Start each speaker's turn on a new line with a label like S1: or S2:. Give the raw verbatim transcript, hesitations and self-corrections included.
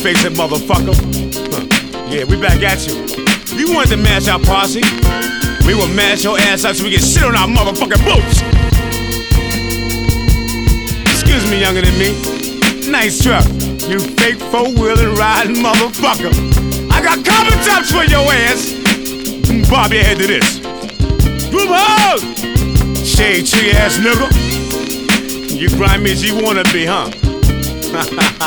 S1: face it, motherfucker. Huh. Yeah, we back at you. You wanted to mash our posse. We will mash your ass up so we can shit on our motherfucking boots. Excuse me, younger than me. Nice truck. You fake four-wheeling riding motherfucker. I got carbon tops for your ass. Bob your head to this. Move on! Shade tree ass nigga. You grimy as you wanna be, huh?